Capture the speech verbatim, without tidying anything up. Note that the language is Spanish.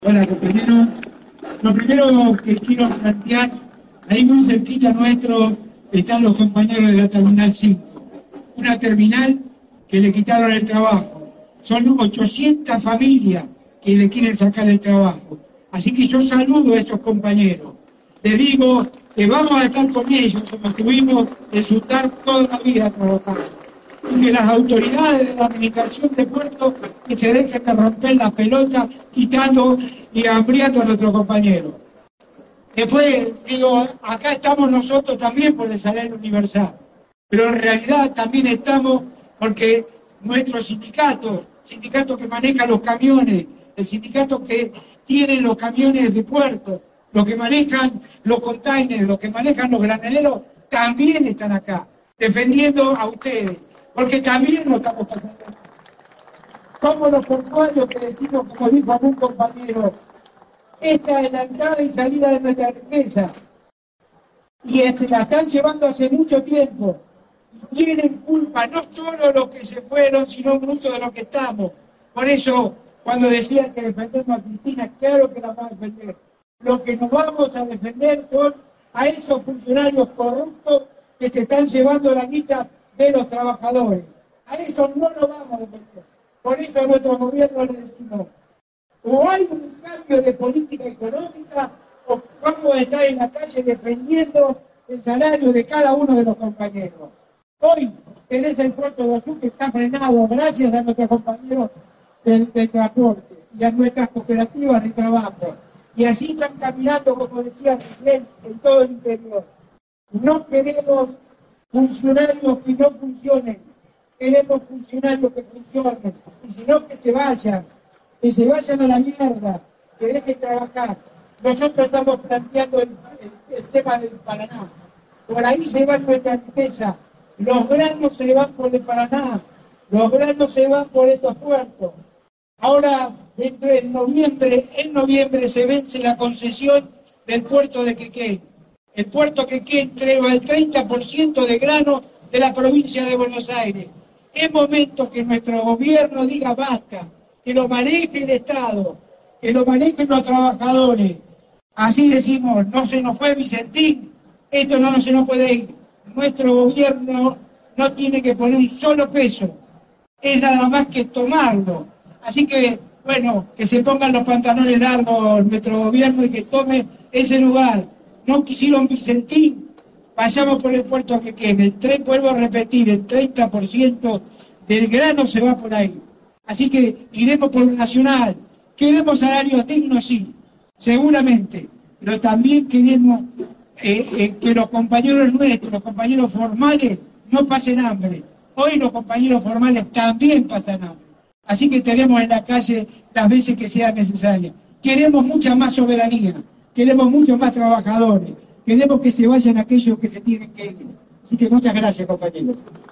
Hola, lo primero, lo primero que quiero plantear, ahí muy cerquita nuestro están los compañeros de la Terminal cinco, una terminal que le quitaron el trabajo. Son ochocientas familias que le quieren sacar el trabajo. Así que yo saludo a esos compañeros. Les digo que vamos a estar con ellos, como estuvimos en Sultar toda la vida trabajando. Y que las autoridades de la administración de puertos que se dejen de romper la pelota quitando y hambriando a nuestros compañeros. Después, digo, acá estamos nosotros también por el salario universal, pero en realidad también estamos porque nuestro sindicato, sindicato que maneja los camiones, el sindicato que tiene los camiones de puerto, los que manejan los containers, los que manejan los graneleros, también están acá, defendiendo a ustedes. Porque también lo estamos pasando. Somos los portuarios que decimos, como dijo algún compañero, esta es la entrada y salida de nuestra riqueza. Y este, la están llevando hace mucho tiempo. Y tienen culpa no solo los que se fueron, sino muchos de los que estamos. Por eso, cuando decían que defendemos a Cristina, claro que la vamos a defender. Lo que nos vamos a defender son a esos funcionarios corruptos que se están llevando la guita de los trabajadores. A eso no lo vamos a defender. Por eso a nuestro gobierno le decimos, o hay un cambio de política económica, o vamos a estar en la calle defendiendo el salario de cada uno de los compañeros. Hoy tenés el puerto de Azul que está frenado gracias a nuestros compañeros del, del transporte y a nuestras cooperativas de trabajo. Y así están caminando, como decía Miguel, en todo el interior. No queremos funcionarios que no funcionen, queremos funcionarios que funcionen, y si no, que se vayan, que se vayan a la mierda, que dejen trabajar. Nosotros estamos planteando el, el, el tema del Paraná, por ahí se va nuestra riqueza, los granos se van por el Paraná, los granos se van por estos puertos. Ahora, dentro de noviembre, en noviembre se vence la concesión del puerto de Quequén. El puerto Quequén entrega el treinta por ciento de grano de la provincia de Buenos Aires. Es momento que nuestro gobierno diga basta, que lo maneje el Estado, que lo manejen los trabajadores. Así decimos, no se nos fue Vicentín, esto no, no se nos puede ir. Nuestro gobierno no tiene que poner un solo peso, es nada más que tomarlo. Así que, bueno, que se pongan los pantalones largos nuestro gobierno y que tome ese lugar. No quisieron Vicentín, vayamos por el puerto Quequén. El tren, vuelvo a repetir, el treinta por ciento del grano se va por ahí. Así que iremos por lo nacional. Queremos salarios dignos, sí, seguramente, pero también queremos eh, eh, que los compañeros nuestros, los compañeros formales, no pasen hambre. Hoy los compañeros formales también pasan hambre. Así que estaremos en la calle las veces que sea necesaria. Queremos mucha más soberanía. Queremos muchos más trabajadores, queremos que se vayan aquellos que se tienen que ir. Así que muchas gracias, compañeros.